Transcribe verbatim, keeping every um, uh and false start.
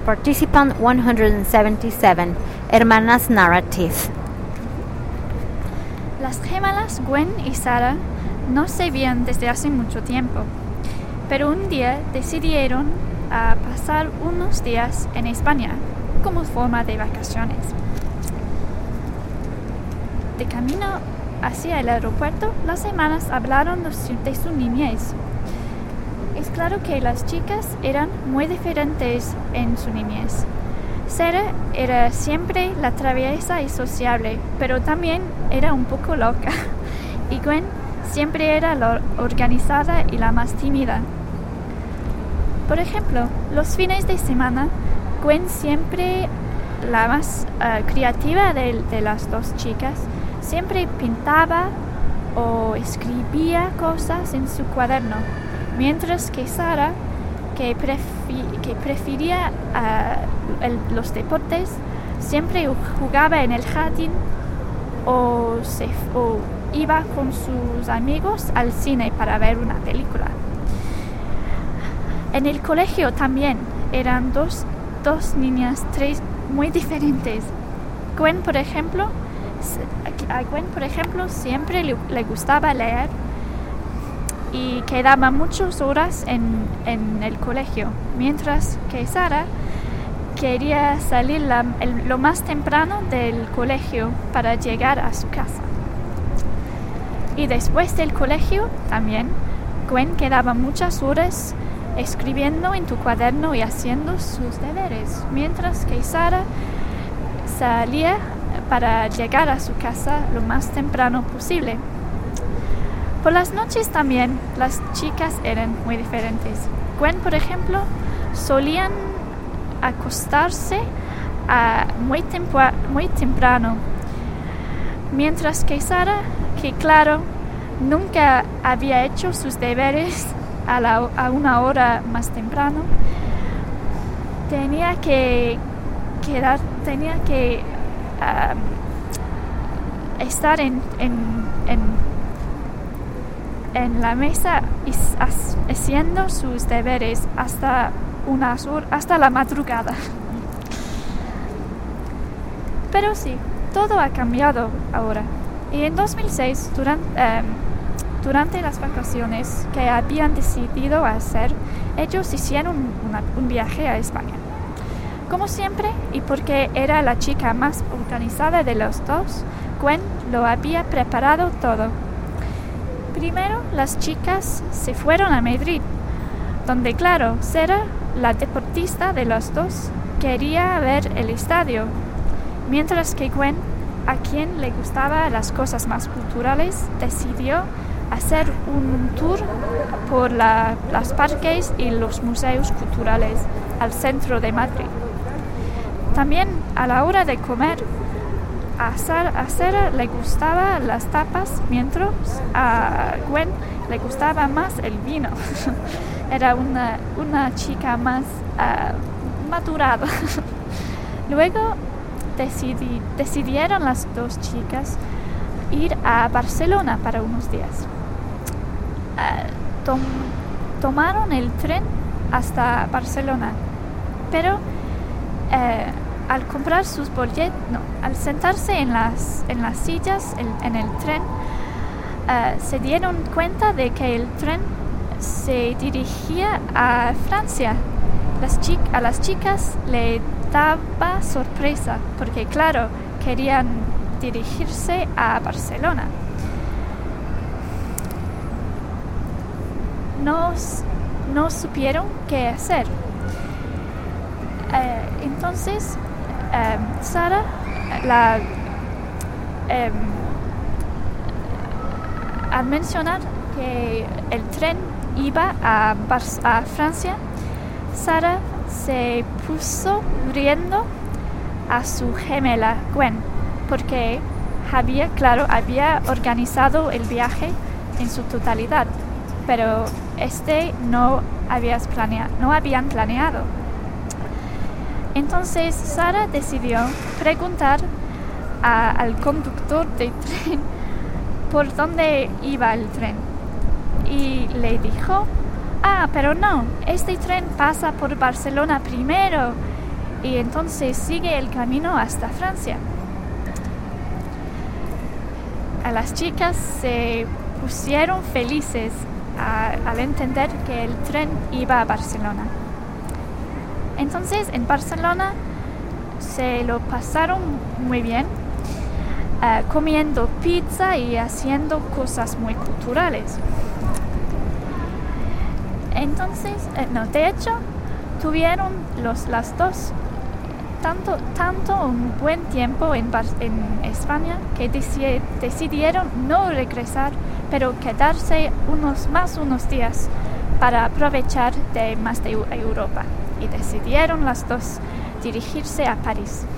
Participant one hundred seventy-seven, Hermanas Narrative. Las gemelas Gwen y Sarah no se veían desde hace mucho tiempo, pero un día decidieron a pasar unos días en España como forma de vacaciones. De camino hacia el aeropuerto, las hermanas hablaron de su, de su niñez. Es claro que las chicas eran muy diferentes en su niñez. Sarah era siempre la traviesa y sociable, pero también era un poco loca. Y Gwen siempre era la organizada y la más tímida. Por ejemplo, los fines de semana, Gwen, siempre la más uh, creativa de, de las dos chicas, siempre pintaba o escribía cosas en su cuaderno, mientras que Sarah, que, prefi- que prefería uh, el, los deportes, siempre jugaba en el jardín o, se, o iba con sus amigos al cine para ver una película. En el colegio también eran dos, dos niñas tres muy diferentes. Gwen, por ejemplo, a Gwen, por ejemplo, siempre le, le gustaba leer y quedaba muchas horas en, en el colegio, mientras que Sarah quería salir la, el, lo más temprano del colegio para llegar a su casa. Y después del colegio también, Gwen quedaba muchas horas escribiendo en tu cuaderno y haciendo sus deberes, mientras que Sarah salía para llegar a su casa lo más temprano posible. Por las noches también las chicas eran muy diferentes. Gwen, por ejemplo, solían acostarse uh, muy, tempo- muy temprano, mientras que Sarah, que claro, nunca había hecho sus deberes a, la, a una hora más temprano, tenía que quedar, tenía que um, estar en, en, en, en la mesa y haciendo sus deberes hasta unas horas, hasta la madrugada. Pero sí, todo ha cambiado ahora. Y en dos mil seis, durante, um, durante las vacaciones que habían decidido hacer, ellos hicieron una, un viaje a España. Como siempre, y porque era la chica más organizada de los dos, Gwen lo había preparado todo. Primero, las chicas se fueron a Madrid, donde, claro, Sarah, la deportista de los dos, quería ver el estadio, mientras que Gwen, a quien le gustaban las cosas más culturales, decidió hacer un tour por la, los parques y los museos culturales al centro de Madrid. También a la hora de comer, a Sarah, a Sarah le gustaban las tapas, mientras a Gwen le gustaba más el vino. Era una, una chica más uh, madurada. Luego decidi, decidieron las dos chicas ir a Barcelona para unos días. Uh, tom, tomaron el tren hasta Barcelona, pero uh, al comprar sus boletos, no, al sentarse en las, en las sillas en, en el tren, uh, se dieron cuenta de que el tren se dirigía a Francia. Las chi- a las chicas le daba sorpresa, porque claro, querían dirigirse a Barcelona. No, no supieron qué hacer. Uh, entonces, um, Sarah, la, um, al mencionar que el tren iba a, Bar- a Francia, Sarah se puso riendo a su gemela Gwen, porque había, claro, había organizado el viaje en su totalidad, pero este no, habías planea- no habían planeado. Entonces Sarah decidió preguntar a, al conductor del tren por dónde iba el tren, y le dijo: ah, pero no, este tren pasa por Barcelona primero y entonces sigue el camino hasta Francia. A las chicas se pusieron felices a, al entender que el tren iba a Barcelona. Entonces en Barcelona se lo pasaron muy bien, uh, comiendo pizza y haciendo cosas muy culturales. Entonces, eh, no, de hecho, tuvieron los, las dos tanto, tanto un buen tiempo en, Bar- en España que deci- decidieron no regresar, pero quedarse unos más unos días para aprovechar de más de Europa. Y decidieron las dos dirigirse a París.